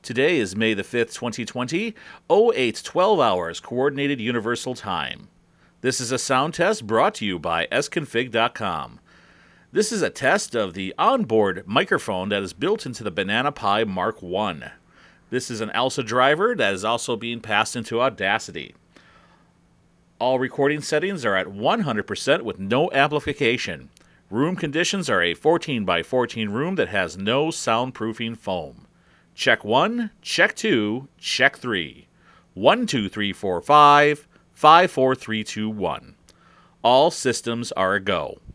Today is May the 5th, 2020, 0812 hours, Coordinated Universal Time. This is a sound test brought to you by sconfig.com. This is a test of the onboard microphone that is built into the Banana Pi Mark I. This is an ALSA driver that is also being passed into Audacity. All recording settings are at 100% with no amplification. Room conditions are a 14 by 14 room that has no soundproofing foam. Check 1, check 2, check 3. 1, 2, 3, 4, 5, 5, 4, 3, 2, 1. All systems are a go.